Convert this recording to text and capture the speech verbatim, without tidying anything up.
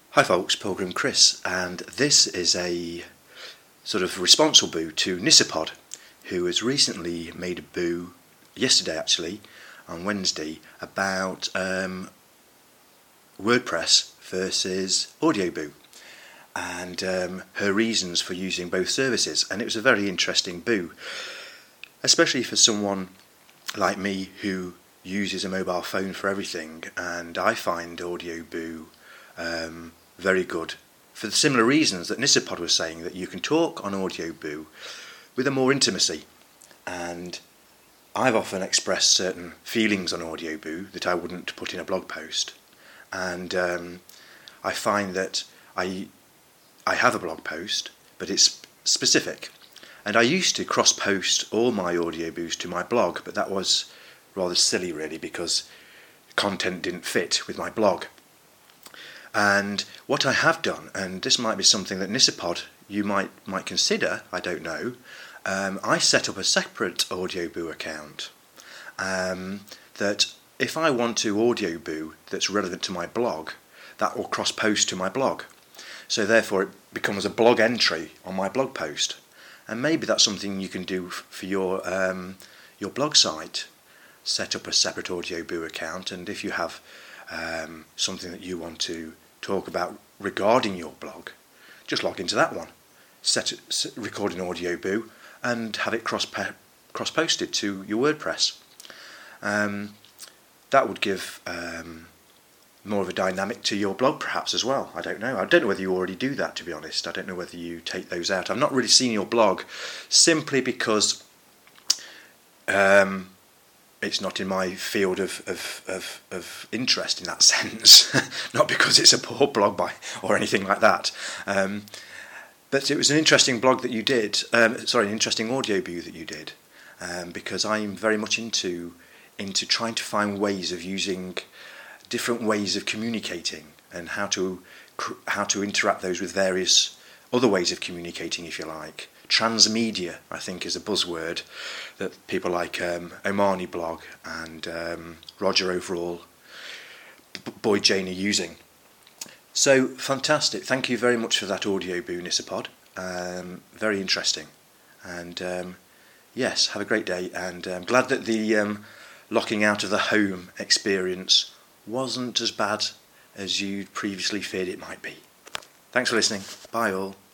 Hi folks, Pilgrim Chris, and this is a sort of responsible boo to Nisipod, who has recently made a boo, yesterday actually, on Wednesday, about um, WordPress versus Audioboo, and um, her reasons for using both services. And it was a very interesting boo, especially for someone like me who uses a mobile phone for everything, and I find Audioboo um, very good for the similar reasons that Nisipod was saying, that you can talk on Audioboo with a more intimacy. And I've often expressed certain feelings on Audioboo that I wouldn't put in a blog post, and um, I find that I I have a blog post, but it's specific. And I used to cross-post all my Audioboos to my blog, but that was rather silly really, because content didn't fit with my blog. And what I have done, and this might be something that Nisipod you might might consider, I don't know, um, I set up a separate Audioboo account um, that if I want to Audioboo that's relevant to my blog, that will cross-post to my blog. So therefore it becomes a blog entry on my blog post. And maybe that's something you can do f- for your um, your blog site. Set up a separate Audioboo account, and if you have um, something that you want to talk about regarding your blog, just log into that one, set it, set, record an Audioboo, and have it cross cross posted to your WordPress. Um, that would give um, more of a dynamic to your blog, perhaps as well. I don't know. I don't know whether you already do that, to be honest. I don't know whether you take those out. I've not really seen your blog, simply because um, it's not in my field of, of, of, of interest in that sense. Not because it's a poor blog by or anything like that. Um, but it was an interesting blog that you did. Um, sorry, an interesting Audioboo that you did, um, because I'm very much into into trying to find ways of using different ways of communicating, and how to how to interact those with various other ways of communicating, if you like. Transmedia, I think, is a buzzword that people like um, Omani Blog and um, Roger Overall, B- Boyd Jane are using. So fantastic! Thank you very much for that Audioboo, Nisipod. Um, very interesting, and um, yes, have a great day. And I'm glad that the um, locking out of the home experience wasn't as bad as you previously feared it might be. Thanks for listening. Bye all.